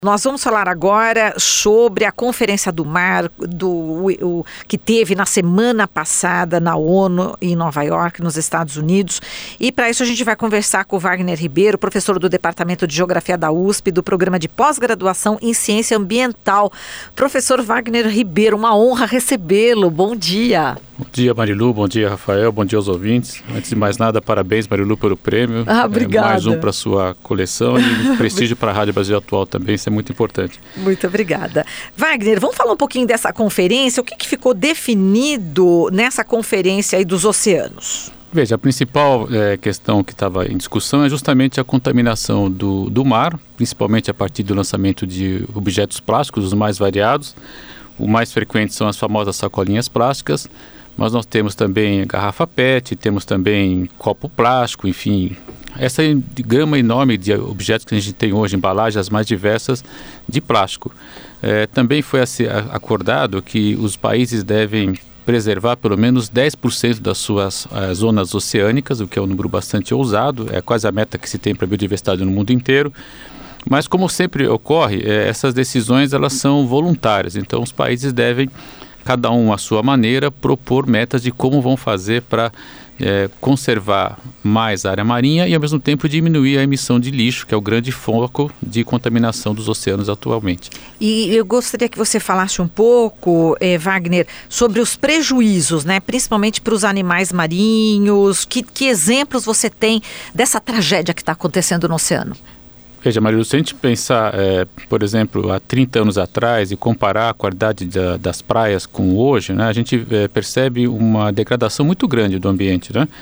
Nós vamos falar agora sobre a Conferência do Mar que teve na semana passada na ONU em Nova York, nos Estados Unidos. E para isso a gente vai conversar com o Wagner Ribeiro, professor do Departamento de Geografia da USP, do Programa de Pós-Graduação em Ciência Ambiental. Professor Wagner Ribeiro, uma honra recebê-lo. Bom dia. Bom dia, Marilu. Bom dia, Rafael. Bom dia aos ouvintes. Antes de mais nada, parabéns, Marilu, pelo prêmio. Obrigada. Mais um para a sua coleção e prestígio para a Rádio Brasil Atual também. Isso é muito importante. Muito obrigada. Wagner, vamos falar um pouquinho dessa conferência. O que ficou definido nessa conferência aí dos oceanos? Veja, a principal questão que estava em discussão é justamente a contaminação do mar, principalmente a partir do lançamento de objetos plásticos, os mais variados. O mais frequente são as famosas sacolinhas plásticas, mas nós temos também garrafa PET, temos também copo plástico, enfim, essa gama enorme de objetos que a gente tem hoje, embalagens as mais diversas de plástico. Também foi acordado que os países devem preservar pelo menos 10% das suas zonas oceânicas, o que é um número bastante ousado, é quase a meta que se tem para a biodiversidade no mundo inteiro. Mas como sempre ocorre, essas decisões elas são voluntárias, então os países devem, cada um à sua maneira, propor metas de como vão fazer para conservar mais a área marinha e ao mesmo tempo diminuir a emissão de lixo, que é o grande foco de contaminação dos oceanos atualmente. E eu gostaria que você falasse um pouco, Wagner, sobre os prejuízos, né, principalmente para os animais marinhos. Que exemplos você tem dessa tragédia que está acontecendo no oceano? Veja, Marilu, se a gente pensar, por exemplo, há 30 anos atrás e comparar a qualidade das praias com hoje, né, a gente percebe uma degradação muito grande do ambiente, né?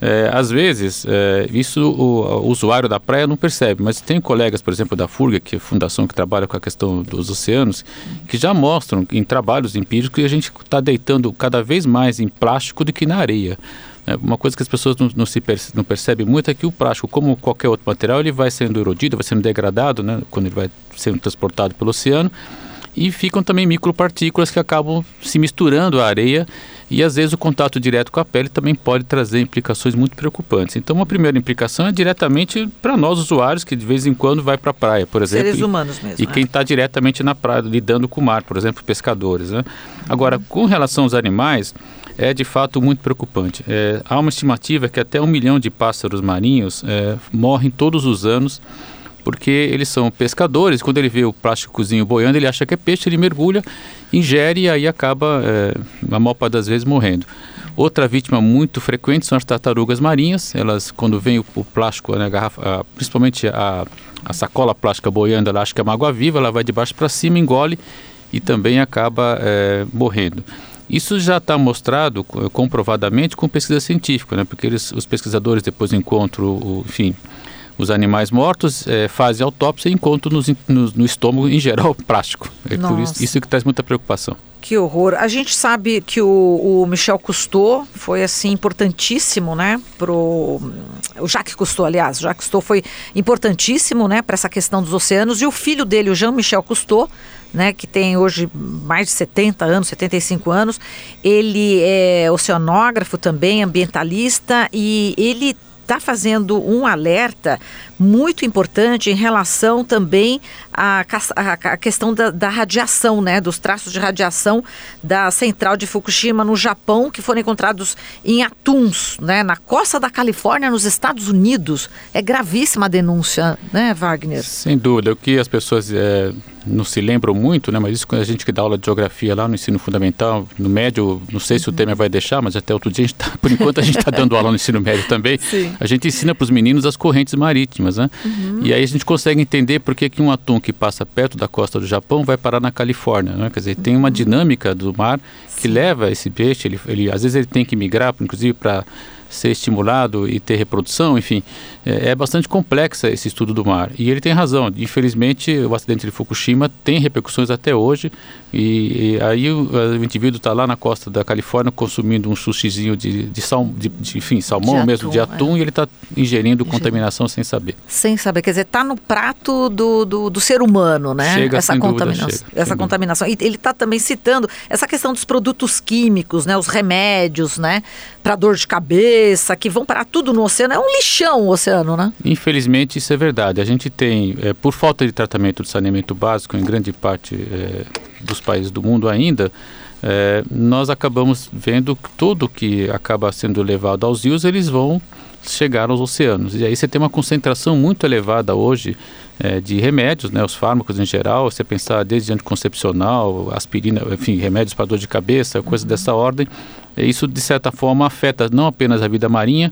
Às vezes, isso o usuário da praia não percebe, mas tem colegas, por exemplo, da FURG, que é a fundação que trabalha com a questão dos oceanos, que já mostram em trabalhos empíricos que a gente está deitando cada vez mais em plástico do que na areia. Uma coisa que as pessoas não percebem muito é que o plástico, como qualquer outro material, ele vai sendo erodido, vai sendo degradado, né, quando ele vai sendo transportado pelo oceano, e ficam também micropartículas que acabam se misturando à areia e às vezes o contato direto com a pele também pode trazer implicações muito preocupantes. Então, uma primeira implicação é diretamente para nós usuários que de vez em quando vai para a praia, por exemplo. Seres humanos mesmo. E quem está diretamente na praia, lidando com o mar, por exemplo, pescadores, né? Agora, com relação aos animais, é de fato muito preocupante. Há uma estimativa que até 1 milhão de pássaros marinhos morrem todos os anos porque eles são pescadores. Quando ele vê o plásticozinho boiando, ele acha que é peixe, ele mergulha, ingere e aí acaba, a maior parte das vezes, morrendo. Outra vítima muito frequente são as tartarugas marinhas. Elas, quando vem o plástico, né, principalmente a sacola plástica boiando, ela acha que é uma água-viva, ela vai de baixo para cima, engole e também acaba morrendo. Isso já está mostrado comprovadamente com pesquisa científica, né? Porque os pesquisadores depois encontram, os animais mortos, fazem autópsia e encontram no estômago, em geral, plástico. Por isso que traz muita preocupação. Que horror. A gente sabe que o Michel Cousteau foi assim importantíssimo, né, o Jacques Cousteau, aliás, o Jacques Cousteau foi importantíssimo, né, para essa questão dos oceanos, e o filho dele, o Jean-Michel Cousteau, né, que tem hoje mais de 70 anos, 75 anos, ele é oceanógrafo também, ambientalista, e ele está fazendo um alerta muito importante em relação também à questão da radiação, né, dos traços de radiação da central de Fukushima no Japão, que foram encontrados em atuns, né, na costa da Califórnia, nos Estados Unidos. É gravíssima a denúncia, né, Wagner? Sem dúvida. O que as pessoas não se lembram muito, né, mas isso quando a gente que dá aula de geografia lá no ensino fundamental, no médio, não sei se o Temer vai deixar, mas até outro dia, por enquanto a gente está dando aula no ensino médio também. Sim. A gente ensina para os meninos as correntes marítimas, né? E aí a gente consegue entender por que um atum que passa perto da costa do Japão vai parar na Califórnia, né? Quer dizer, tem uma dinâmica do mar que leva esse peixe, às vezes ele tem que migrar, inclusive para ser estimulado e ter reprodução, enfim, é bastante complexa esse estudo do mar. E ele tem razão, infelizmente o acidente de Fukushima tem repercussões até hoje, e aí o indivíduo está lá na costa da Califórnia consumindo um sushizinho de salmão mesmo, de atum, e ele está ingerindo contaminação sem saber. Sem saber, quer dizer, está no prato do ser humano, né? Chega, essa contaminação. E ele está também citando essa questão dos produtos químicos, né? Os remédios, né? Para dor de cabelo, cabeça, que vão parar tudo no oceano. É um lixão o oceano, né? Infelizmente, isso é verdade. A gente tem, por falta de tratamento de saneamento básico em grande parte dos países do mundo ainda, nós acabamos vendo que tudo que acaba sendo levado aos rios, eles vão chegar aos oceanos. E aí você tem uma concentração muito elevada hoje de remédios, né, os fármacos em geral, você pensar desde anticoncepcional, aspirina, enfim, remédios para dor de cabeça, coisas dessa ordem. Isso, de certa forma, afeta não apenas a vida marinha,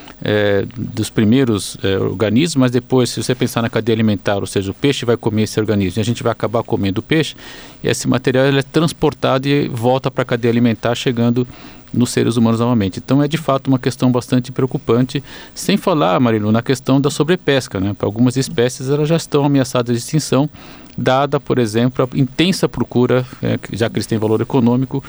dos primeiros organismos, mas depois, se você pensar na cadeia alimentar, ou seja, o peixe vai comer esse organismo e a gente vai acabar comendo o peixe, e esse material ele é transportado e volta para a cadeia alimentar, chegando nos seres humanos novamente. Então é de fato uma questão bastante preocupante, sem falar, Marilu, na questão da sobrepesca, né? Para algumas espécies elas já estão ameaçadas de extinção, dada, por exemplo, a intensa procura, já que eles têm valor econômico,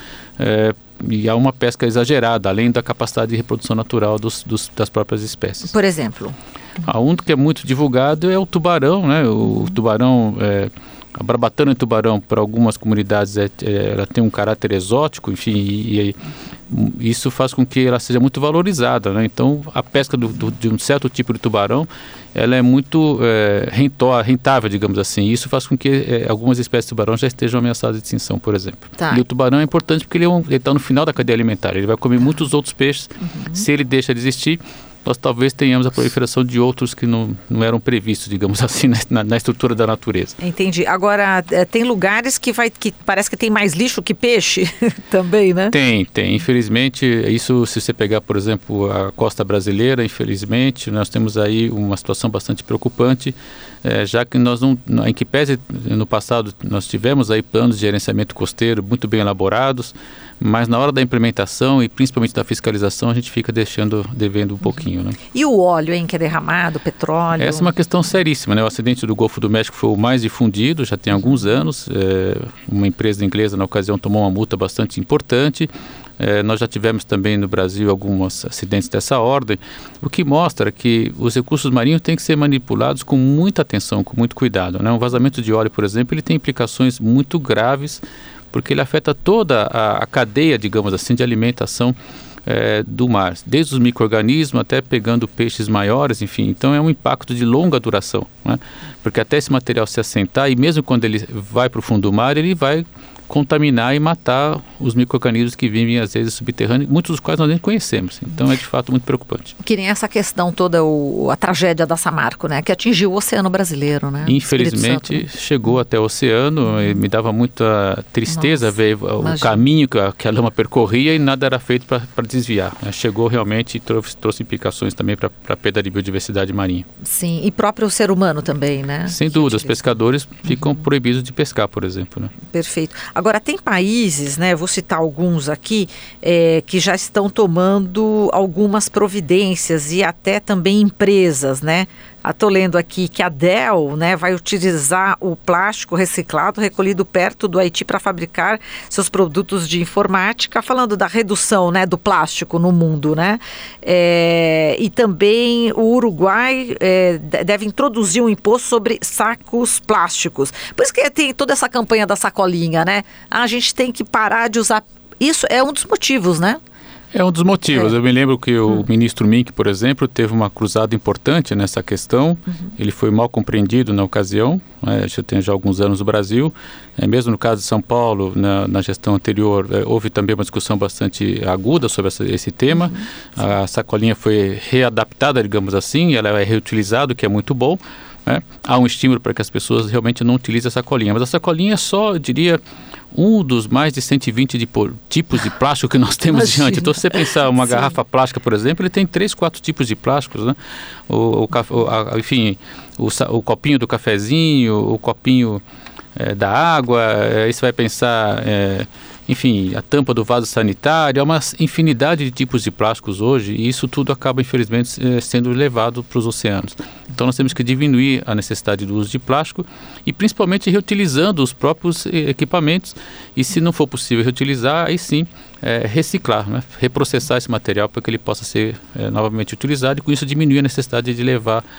e há uma pesca exagerada, além da capacidade de reprodução natural das próprias espécies. Por exemplo? Um que é muito divulgado é o tubarão, né? O tubarão, a barbatana e tubarão, para algumas comunidades, ela tem um caráter exótico, enfim, e isso faz com que ela seja muito valorizada, né? Então, a pesca de um certo tipo de tubarão, ela é muito rentável, digamos assim. Isso faz com que algumas espécies de tubarão já estejam ameaçadas de extinção, por exemplo. Tá. E o tubarão é importante porque ele está no final da cadeia alimentar. Ele vai comer muitos outros peixes. Se ele deixa de existir, nós talvez tenhamos a proliferação de outros que não eram previstos, digamos assim, na estrutura da natureza. Entendi. Agora, tem lugares que parece que tem mais lixo que peixe também, né? Tem. Infelizmente, isso, se você pegar, por exemplo, a costa brasileira, infelizmente, nós temos aí uma situação bastante preocupante, já que nós não, em que pese no passado nós tivemos aí planos de gerenciamento costeiro muito bem elaborados, mas na hora da implementação e principalmente da fiscalização a gente fica devendo um pouquinho, né? E o óleo, que é derramado, o petróleo? Essa é uma questão seríssima, né? O acidente do Golfo do México foi o mais difundido, já tem alguns anos. Uma empresa inglesa na ocasião tomou uma multa bastante importante. Nós já tivemos também no Brasil alguns acidentes dessa ordem, o que mostra que os recursos marinhos têm que ser manipulados com muita atenção, com muito cuidado, né? Um vazamento de óleo, por exemplo, ele tem implicações muito graves, porque ele afeta toda a cadeia, digamos assim, de alimentação do mar, desde os micro-organismos até pegando peixes maiores, enfim. Então é um impacto de longa duração, né? Porque até esse material se assentar, e mesmo quando ele vai para o fundo do mar, ele vai contaminar e matar os micro-organismos que vivem, às vezes, subterrâneos, muitos dos quais nós nem conhecemos. Então é de fato muito preocupante. Que nem essa questão toda, a tragédia da Samarco, né? Que atingiu o oceano brasileiro, né? Infelizmente chegou até o oceano, e me dava muita tristeza ver o caminho que a lama percorria e nada era feito para desviar, né? Chegou realmente e trouxe implicações também para a perda de biodiversidade marinha. Sim, e próprio ser humano também, né? Sem dúvida, os pescadores ficam proibidos de pescar, por exemplo, né? Perfeito. Agora, tem países, né, vou citar alguns aqui, que já estão tomando algumas providências e até também empresas, né? Estou lendo aqui que a Dell, né, vai utilizar o plástico reciclado recolhido perto do Haiti para fabricar seus produtos de informática, falando da redução, né, do plástico no mundo, né? E também o Uruguai deve introduzir um imposto sobre sacos plásticos. Por isso que tem toda essa campanha da sacolinha, né? A gente tem que parar de usar. Isso é um dos motivos, né? É um dos motivos. Eu me lembro que o ministro Mink, por exemplo, teve uma cruzada importante nessa questão. Ele foi mal compreendido na ocasião, né? Já tem alguns anos no Brasil. Mesmo no caso de São Paulo, na gestão anterior, houve também uma discussão bastante aguda sobre esse tema. A sacolinha foi readaptada, digamos assim, ela é reutilizada, o que é muito bom, né? Há um estímulo para que as pessoas realmente não utilizem a sacolinha. Mas a sacolinha é só, eu diria, um dos mais de 120 tipos de plástico que nós temos diante. Então, se você pensar uma garrafa plástica, por exemplo, ele tem 3, 4 tipos de plásticos, né? Enfim, o copinho do cafezinho, o copinho da água, aí você vai pensar, enfim, a tampa do vaso sanitário, há uma infinidade de tipos de plásticos hoje, e isso tudo acaba, infelizmente, sendo levado para os oceanos. Então nós temos que diminuir a necessidade do uso de plástico e principalmente reutilizando os próprios equipamentos, e se não for possível reutilizar, aí sim reciclar, né? Reprocessar esse material para que ele possa ser novamente utilizado, e com isso diminuir a necessidade de levar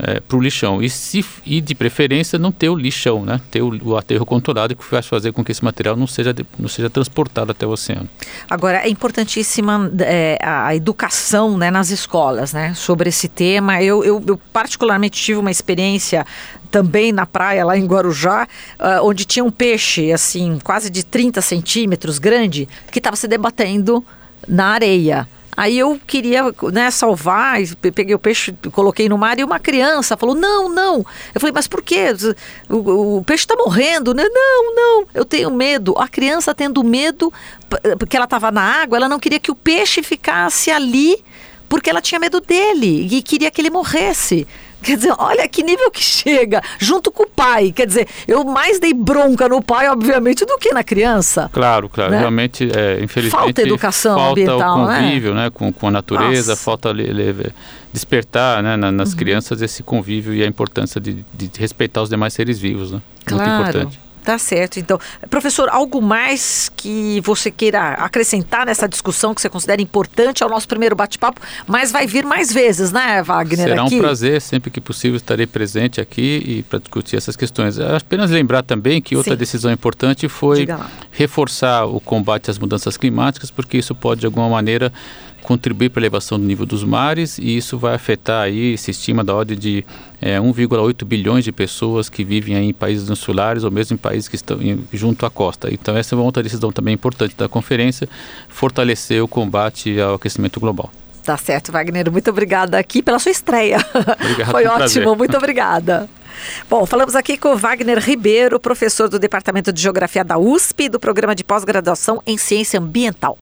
para o lixão. E de preferência não ter o lixão, né? Ter o aterro controlado, que vai fazer com que esse material não seja transportado até o oceano. Agora, é importantíssima a educação, né, nas escolas, né, sobre esse tema. Eu particularmente tive uma experiência também na praia, lá em Guarujá, onde tinha um peixe, assim, quase de 30 centímetros grande, que estava se debatendo na areia. Aí eu queria, né, salvar, peguei o peixe, coloquei no mar e uma criança falou, não. Eu falei, mas por quê? O peixe está morrendo, né? Não, eu tenho medo. A criança tendo medo, porque ela estava na água, ela não queria que o peixe ficasse ali, porque ela tinha medo dele e queria que ele morresse. Quer dizer, olha que nível que chega, junto com o pai. Quer dizer, eu mais dei bronca no pai, obviamente, do que na criança. Claro, né? Realmente, infelizmente... Falta educação ambiental, falta o convívio, né, com a natureza, falta despertar, né, nas crianças esse convívio e a importância de respeitar os demais seres vivos, né? Claro. Muito importante. Tá certo, então. Professor, algo mais que você queira acrescentar nessa discussão que você considera importante ao nosso primeiro bate-papo, mas vai vir mais vezes, né, Wagner? Será um prazer, sempre que possível estarei presente aqui e para discutir essas questões. Apenas lembrar também que outra decisão importante foi reforçar o combate às mudanças climáticas, porque isso pode, de alguma maneira, contribuir para a elevação do nível dos mares, e isso vai afetar aí, se estima da ordem de 1,8 bilhões de pessoas que vivem aí em países insulares ou mesmo em países que estão junto à costa. Então essa é uma outra decisão também importante da conferência, fortalecer o combate ao aquecimento global. Tá certo, Wagner, muito obrigada aqui pela sua estreia. Obrigado, foi ótimo, prazer. Muito obrigada. Bom, falamos aqui com o Wagner Ribeiro, professor do Departamento de Geografia da USP, do Programa de Pós-Graduação em Ciência Ambiental.